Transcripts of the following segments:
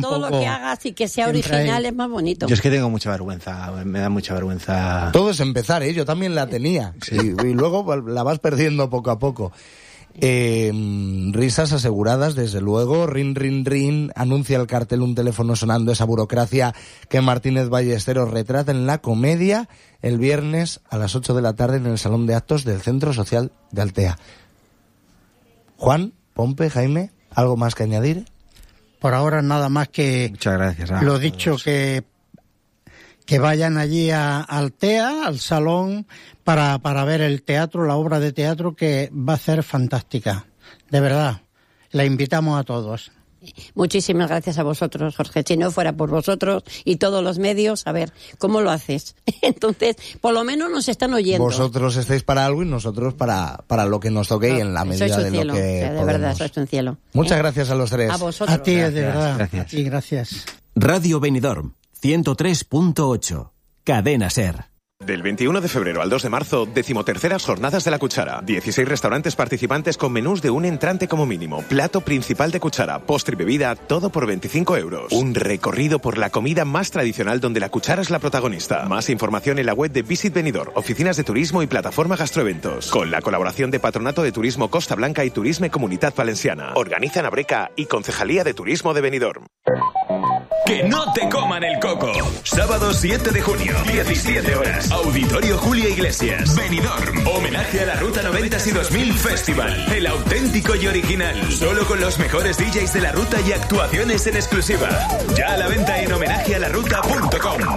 todo poco... lo que hagas y que sea original es más bonito. Yo es que tengo mucha vergüenza, me da mucha vergüenza. Todo es empezar, yo también la tenía. Sí. Y luego la vas perdiendo poco a poco. Risas aseguradas, desde luego. Rin, rin, rin. Anuncia el cartel un teléfono sonando, esa burocracia que Martínez Ballesteros retrata en La Comedia el viernes a las 8 de la tarde en el Salón de Actos del Centro Social de Altea. Juan, Pompe, Jaime, ¿algo más que añadir? Por ahora nada más que... Muchas gracias. Lo dicho, que vayan allí a Altea, al salón, para ver el teatro, la obra de teatro, que va a ser fantástica. De verdad, la invitamos a todos. Muchísimas gracias a vosotros, Jorge. Si no fuera por vosotros y todos los medios, a ver, ¿cómo lo haces? Entonces, por lo menos nos están oyendo. Vosotros estáis para algo y nosotros para lo que nos toque y en la medida de cielo, lo que de podemos. verdad, sois un cielo. Muchas gracias a los tres. A vosotros. A ti, de verdad. Gracias. Y gracias. Radio Benidorm 103.8, Cadena SER. Del 21 de febrero al 2 de marzo, 13ª Jornadas de la Cuchara. 16 restaurantes participantes con menús de un entrante como mínimo, plato principal de cuchara, postre y bebida, todo por 25 euros. Un recorrido por la comida más tradicional donde la cuchara es la protagonista. Más información en la web de Visit Benidorm, oficinas de turismo y plataforma Gastroeventos. Con la colaboración de Patronato de Turismo Costa Blanca y Turisme Comunitat Valenciana. Organizan Abreca y Concejalía de Turismo de Benidorm. ¡Que no te coman el coco! Sábado 7 de junio, 17 horas. Auditorio Julia Iglesias. Benidorm. Homenaje a la Ruta 90 y 2000 Festival. El auténtico y original. Solo con los mejores DJs de la ruta y actuaciones en exclusiva. Ya a la venta en homenajealaruta.com.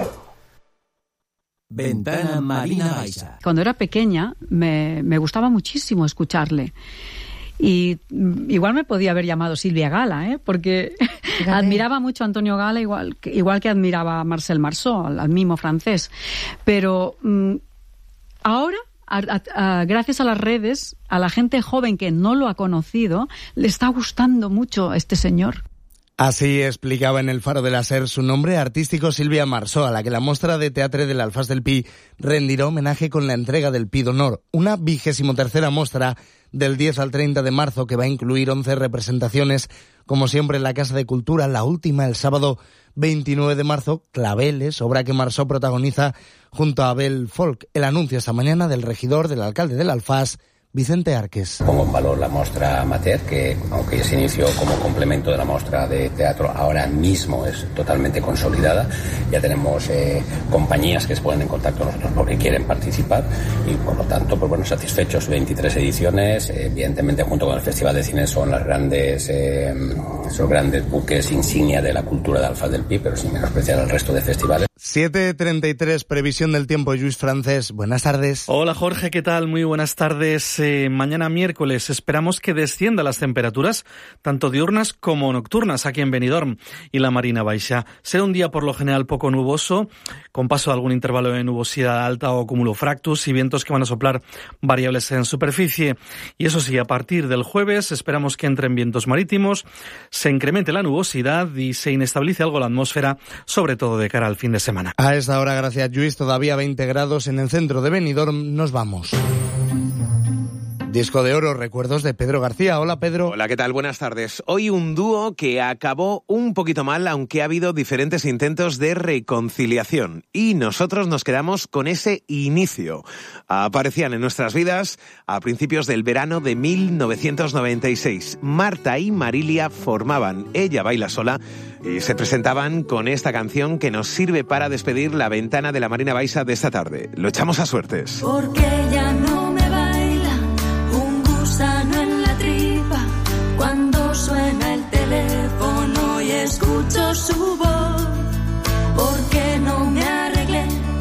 Ventana Marina Baixa. Cuando era pequeña me gustaba muchísimo escucharle. Y igual me podía haber llamado Silvia Gala, porque admiraba mucho a Antonio Gala, igual que admiraba a Marcel Marceau, al mimo francés. Pero ahora, gracias a las redes, a la gente joven que no lo ha conocido, le está gustando mucho este señor. Así explicaba en el Faro de la SER su nombre artístico Silvia Marceau, a la que la Mostra de Teatre del Alfàs del Pi rendirá homenaje con la entrega del Pi d'Honor, una 23ª mostra del 10 al 30 de marzo que va a incluir 11 representaciones, como siempre en la Casa de Cultura, la última el sábado 29 de marzo, Claveles, obra que Marceau protagoniza junto a Abel Folk. El anuncio esta mañana del regidor, del alcalde del Alfàs, Vicente Arques. Pongo en valor la muestra amateur, que aunque se inició como complemento de la muestra de teatro, ahora mismo es totalmente consolidada. Ya tenemos compañías que se ponen en contacto con nosotros porque quieren participar y por lo tanto, pues bueno, satisfechos. 23 ediciones, evidentemente junto con el Festival de Cine son los grandes buques insignia de la cultura de Alfàs del Pi, pero sin menospreciar el resto de festivales. 7:33, previsión del tiempo, Lluís Francés. Buenas tardes. Hola Jorge, ¿qué tal? Muy buenas tardes. Mañana miércoles esperamos que desciendan las temperaturas, tanto diurnas como nocturnas aquí en Benidorm y la Marina Baixa. Será un día por lo general poco nuboso, con paso de algún intervalo de nubosidad alta o cumulofractus y vientos que van a soplar variables en superficie. Y eso sí, a partir del jueves esperamos que entren vientos marítimos, se incremente la nubosidad y se inestabilice algo la atmósfera, sobre todo de cara al fin de semana. A esta hora, gracias Lluís, todavía 20 grados en el centro de Benidorm. Nos vamos. Disco de oro, recuerdos de Pedro García. Hola, Pedro. Hola, ¿qué tal? Buenas tardes. Hoy un dúo que acabó un poquito mal, aunque ha habido diferentes intentos de reconciliación. Y nosotros nos quedamos con ese inicio. Aparecían en nuestras vidas a principios del verano de 1996. Marta y Marilia formaban Ella Baila Sola y se presentaban con esta canción que nos sirve para despedir la ventana de la Marina Baixa de esta tarde. Lo echamos a suertes. Porque ella no me baila un gusano en la tripa cuando suena el teléfono y escucho su voz. Porque no me arreglé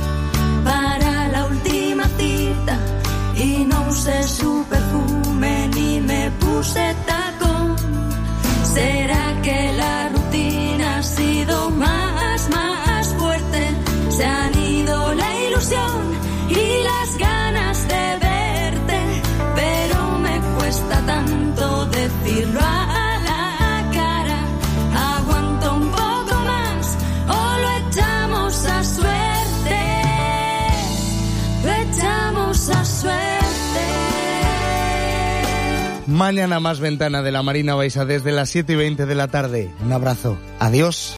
para la última cita y no usé su perfume ni me puse tacón. ¿Será que la rutina ha sido más fuerte? Se han ido la ilusión y las ganas de verte, pero me cuesta tanto decirlo a la cara. Aguanto un poco más o lo echamos a suerte, lo echamos a suerte. Mañana más ventana de la Marina Baixa desde las 7:20 de la tarde. Un abrazo. Adiós.